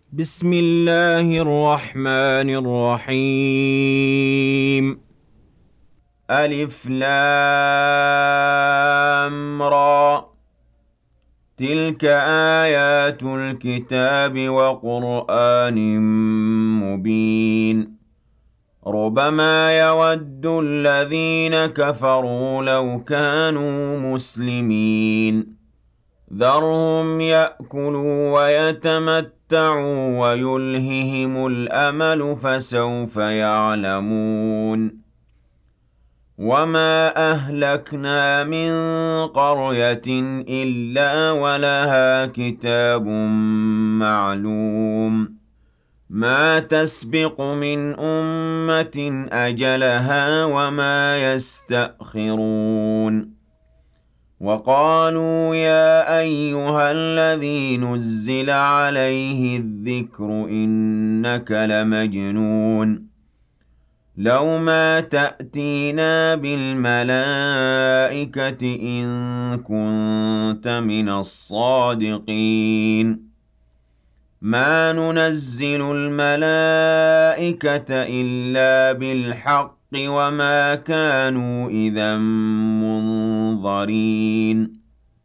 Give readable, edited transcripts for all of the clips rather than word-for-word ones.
بسم الله الرحمن الرحيم. ألف لام را. تلك آيات الكتاب وقرآن مبين. ربما يود الذين كفروا لو كانوا مسلمين. ذرهم يأكلوا ويتمتعوا ويلههم الأمل فسوف يعلمون. وما أهلكنا من قرية إلا ولها كتاب معلوم. ما تسبق من أمة أجلها وما يستأخرون. وقالوا يا أيها الذي نزل عليه الذكر إنك لمجنون. لو ما تأتينا بالملائكة إن كنت من الصادقين. ما ننزل الملائكة إلا بالحق وما كانوا إذا منظرين.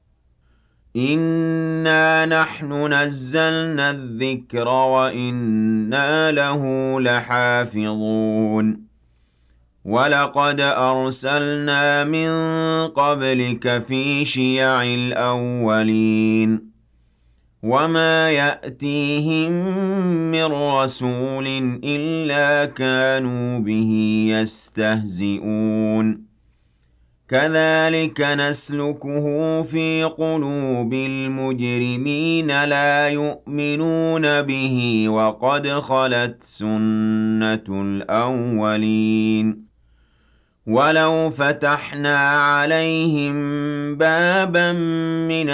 إنا نحن نزلنا الذكر وإنا له لحافظون. ولقد أرسلنا من قبلك في شيع الأولين. وما يأتيهم من رسول إلا كانوا به يستهزئون. كذلك نسلكه في قلوب المجرمين لا يؤمنون به وقد خلت سنة الأولين. ولو فتحنا عليهم بابا من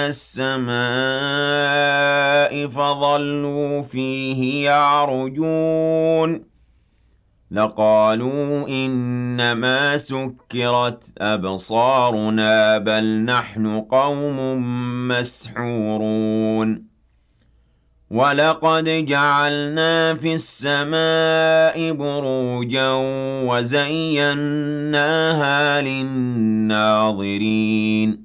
السماء فظلوا فيه يعرجون لقالوا إنما سكرت أبصارنا بل نحن قوم مسحورون. ولقد جعلنا في السماء بروجا وزيناها للناظرين.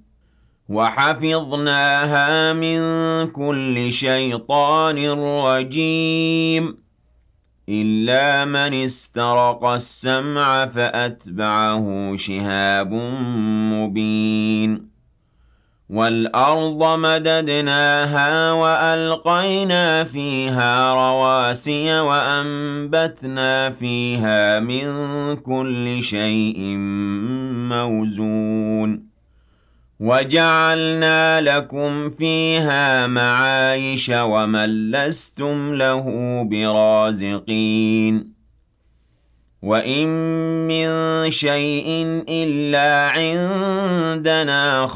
وحفظناها من كل شيطان رجيم إلا من استرق السمع فأتبعه شهاب مبين. والأرض مددناها وألقينا فيها رواسي وأنبتنا فيها من كل شيء موزون. وجعلنا لكم فيها معايش ومن لستم له برازقين. وإن من شيء إلا عندنا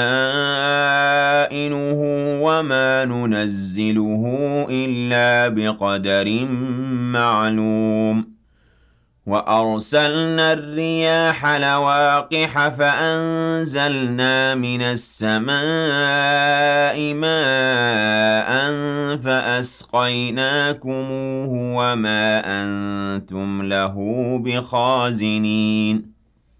خزائنه وما ننزله إلا بقدر معلوم. وأرسلنا الرياح لواقح فأنزلنا من السماء ماء فأسقيناكموه وما أنتم له بخازنين.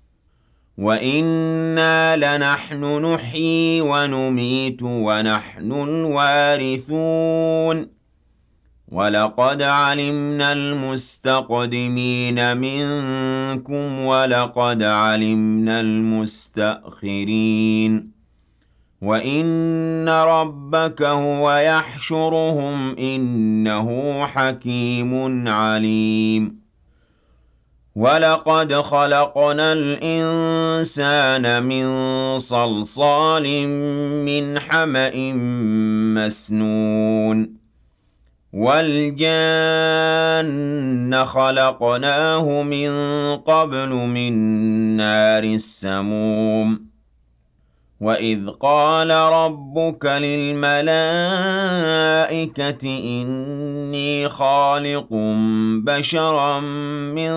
وإنا لنحن نحيي ونميت ونحن الوارثون. وَلَقَدْ عَلِمْنَا الْمُسْتَقْدِمِينَ مِنكُمْ وَلَقَدْ عَلِمْنَا الْمُسْتَأْخِرِينَ. وَإِنَّ رَبَّكَ هُوَ يَحْشُرُهُمْ إِنَّهُ حَكِيمٌ عَلِيمٌ. وَلَقَدْ خَلَقْنَا الْإِنسَانَ مِنْ صَلْصَالٍ مِنْ حَمَإٍ مَسْنُونٍ. وَالْجَانَّ خَلَقْنَاهُ مِن قَبْلُ مِن نَّارِ السَّمُومِ. وَإِذْ قَالَ رَبُّكَ لِلْمَلَائِكَةِ إِنِّي خَالِقٌ بَشَرًا مِّن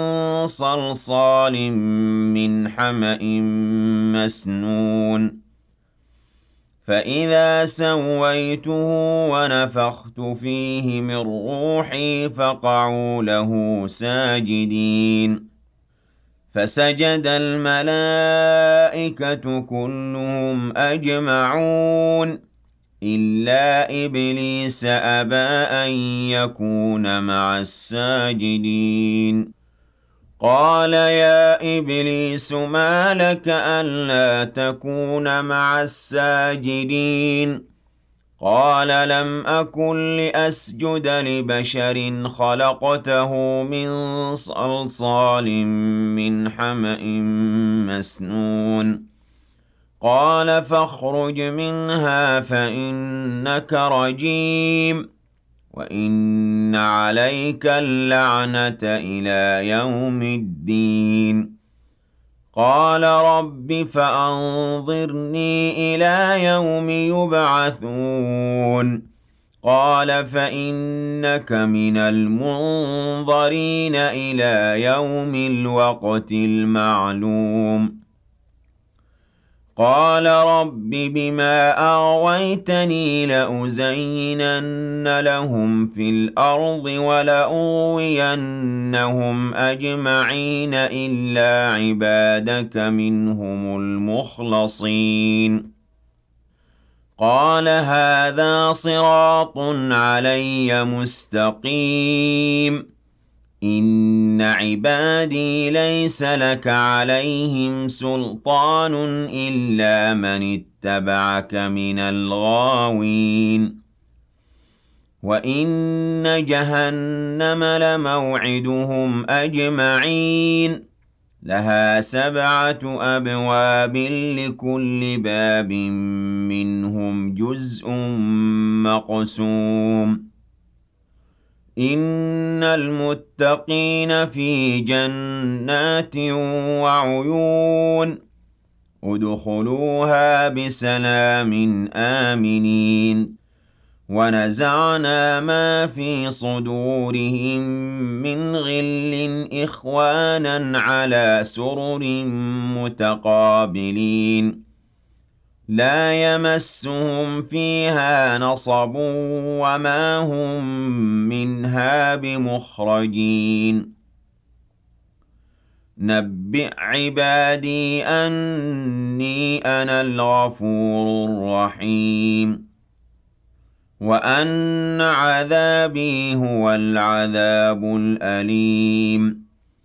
صَلْصَالٍ مِّنْ حَمَإٍ مَّسْنُونٍ فإذا سويته ونفخت فيه من روحي فقعوا له ساجدين فسجد الملائكة كلهم أجمعون إلا إبليس أبى أن يكون مع الساجدين قال يا إبليس ما لك ألا تكون مع الساجدين قال لم أكن لأسجد لبشر خلقته من صلصال من حمأ مسنون قال فاخرج منها فإنك رجيم وإن عليك اللعنة إلى يوم الدين قال رب فأنظرني إلى يوم يبعثون قال فإنك من المنظرين إلى يوم الوقت المعلوم قال رب بما أغويتني لأزينن لهم في الأرض ولأغوينهم أجمعين إلا عبادك منهم المخلصين قال هذا صراط علي مستقيم إن عبادي ليس لك عليهم سلطان إلا من اتبعك من الغاوين وإن جهنم لموعدهم أجمعين لها 7 أبواب لكل باب منهم جزء مقسوم إن المتقين في جنات وعيون ادخلوها بسلام آمنين ونزعنا ما في صدورهم من غل إخوانا على سرر متقابلين لا يمسهم فيها نصب وما هم منها بمخرجين نبئ عبادي أني أنا الغفور الرحيم وأن عذابي هو العذاب الأليم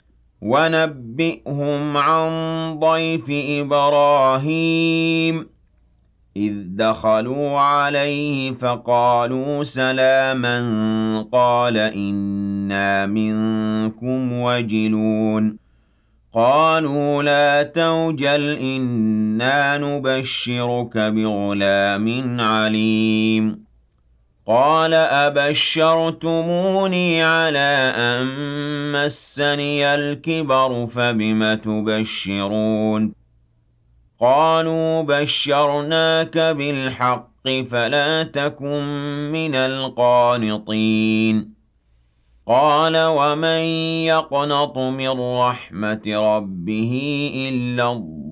ونبئهم عن ضيف إبراهيم إذ دخلوا عليه فقالوا سلاما قال إنا منكم وجلون قالوا لا توجل إنا نبشرك بغلام عليم قال أبشرتموني على أن مسني الكبر فبم تبشرون قالوا بشرناك بالحق فلا تكن من القانطين قال ومن يقنط من رحمة ربه إلا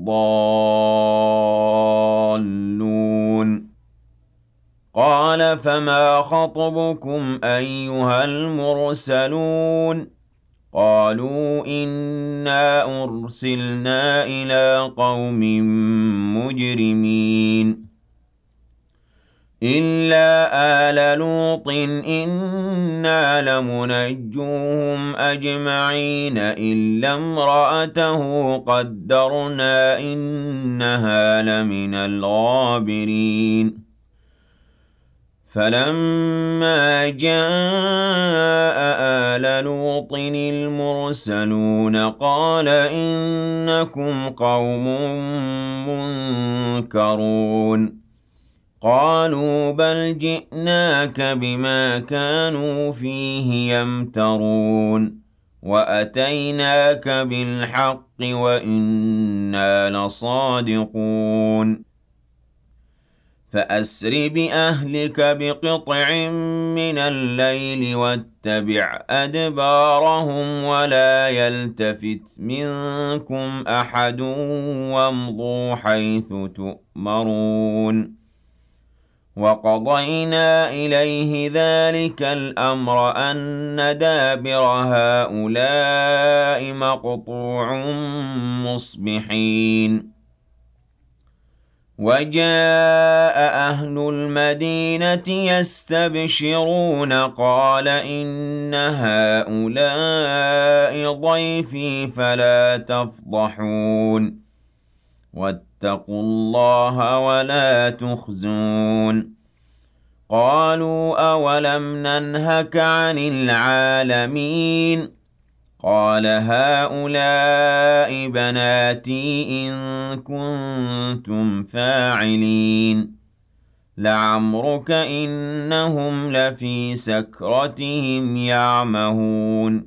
الضالون قال فما خطبكم أيها المرسلون قالوا إنا أرسلنا إلى قوم مجرمين إلا آل لوط إنا لمنجوهم أجمعين إلا امرأته قدرنا إنها لمن الغابرين فلما جاء آل لوط المرسلون قال إنكم قوم منكرون قالوا بل جئناك بما كانوا فيه يمترون وأتيناك بالحق وإنا لصادقون فأسر بأهلك بقطع من الليل واتبع أدبارهم ولا يلتفت منكم أحد وامضوا حيث تؤمرون وَقَضَيْنَا إِلَيْهِ ذَلِكَ الْأَمْرَ أَنَّ دَابِرَ هَٰؤُلَاءِ مَقْطُوعٌ مُّصْبِحِينَ وَجَاءَ أَهْلُ الْمَدِينَةِ يَسْتَبْشِرُونَ قَالَ إِنَّ هَٰؤُلَاءِ ضَيْفِي فَلَا تَفْضَحُونِ وَاتَّقُوا اللَّهَ وَلَا تُخْزُونِ قَالُوا أَوَلَمْ نَنْهَكَ عَنِ الْعَالَمِينَ قَالَ هَٰؤُلَاءِ بَنَاتِي إِن كُنتُمْ فَاعِلِينَ لَعَمْرُكَ إِنَّهُمْ لَفِي سَكْرَتِهِمْ يَعْمَهُونَ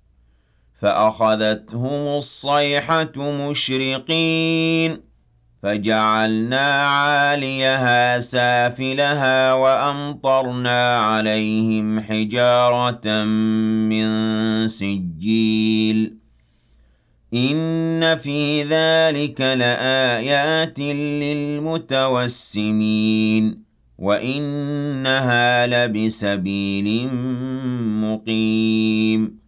فَأَخَذَتْهُمُ الصَّيْحَةُ مُشْرِقِينَ فَجَعَلْنَا عَالِيَهَا سَافِلَهَا وَأَمْطَرْنَا عَلَيْهِمْ حِجَارَةً مِّن سِجِّيلٍ إِنَّ فِي ذَلِكَ لَآيَاتٍ لِّلْمُتَوَسِّمِينَ وَإِنَّهَا لَبِسَبِيلٍ مُّقِيمٍ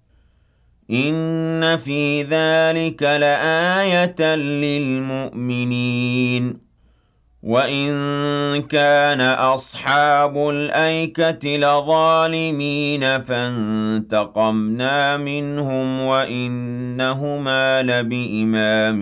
إِنَّ فِي ذَلِكَ لَآيَةً لِّلْمُؤْمِنِينَ وَإِن كَانَ أَصْحَابُ الْأَيْكَةِ لَظَالِمِينَ فَانتَقَمْنَا مِنْهُمْ وَإِنَّهُمَا لَبِإِمَامٍ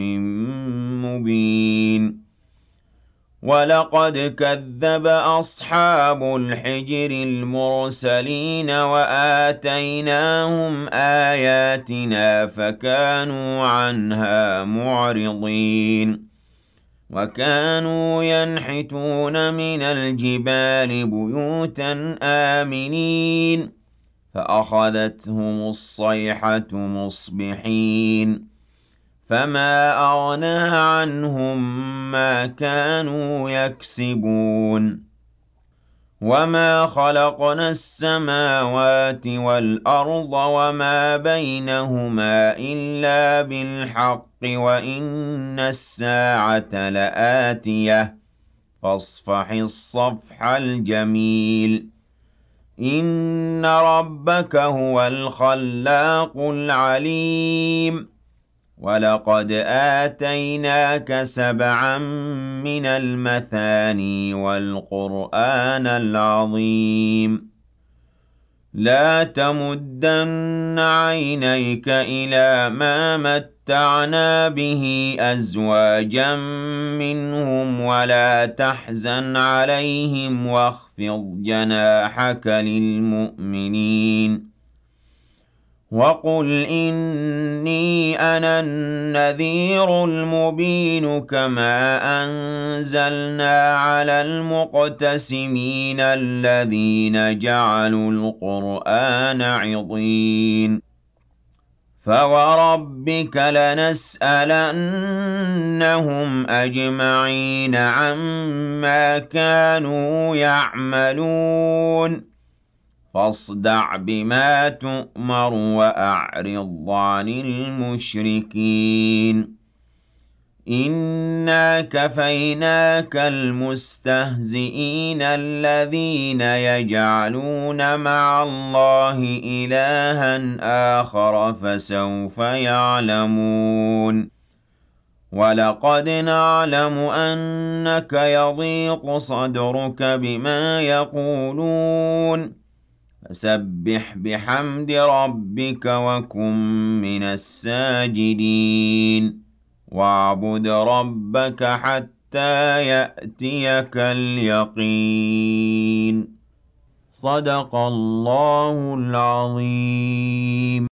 مُّبِينٍ وَلَقَدْ كَذَّبَ أَصْحَابُ الْحِجْرِ الْمُرْسَلِينَ وَآتَيْنَاهُمْ آيَاتِنَا فَكَانُوا عَنْهَا مُعْرِضِينَ وَكَانُوا يَنْحِتُونَ مِنَ الْجِبَالِ بُيُوتًا آمِنِينَ فَأَخَذَتْهُمُ الصَّيْحَةُ مُصْبِحِينَ فَمَا أَغْنَىٰ عَنْهُم مَّا كَانُوا يَكْسِبُونَ وَمَا خَلَقْنَا السَّمَاوَاتِ وَالْأَرْضَ وَمَا بَيْنَهُمَا إِلَّا بِالْحَقِّ وَإِنَّ السَّاعَةَ لَآتِيَةٌ فَاصْفَحِ الصَّفْحَ الْجَمِيلَ إِنَّ رَبَّكَ هُوَ الْخَلَّاقُ الْعَلِيمُ وَلَقَدْ آتَيْنَاكَ سَبْعًا مِّنَ الْمَثَانِي وَالْقُرْآنَ الْعَظِيمَ لَا تَمُدَّنَّ عَيْنَيْكَ إِلَىٰ مَا مَتَّعْنَا بِهِ أَزْوَاجًا مِّنْهُمْ وَلَا تَحْزَنْ عَلَيْهِمْ وَاخْفِضْ جَنَاحَكَ لِلْمُؤْمِنِينَ وَقُلْ إِنِّي أَنَا النَّذِيرُ الْمُبِينُ كَمَا أَنزَلْنَا عَلَى الْمُقْتَسِمِينَ الَّذِينَ جَعَلُوا الْقُرْآنَ عِضِينَ فَوَرَبِّكَ لَنَسْأَلَنَّهُمْ أَجْمَعِينَ عَمَّا كَانُوا يَعْمَلُونَ فاصدع بما تؤمر وأعرض عن المشركين إنا كفيناك المستهزئين الذين يجعلون مع الله إلها آخر فسوف يعلمون وَلَقَدْ نَعْلَمُ أَنَّكَ يَضِيقُ صَدْرُكَ بِمَا يَقُولُونَ فَسَبِّحْ بِحَمْدِ رَبِّكَ وَكُن مِّنَ السَّاجِدِينَ وَاعْبُدْ رَبَّكَ حَتَّىٰ يَأْتِيَكَ الْيَقِينُ صدق الله العظيم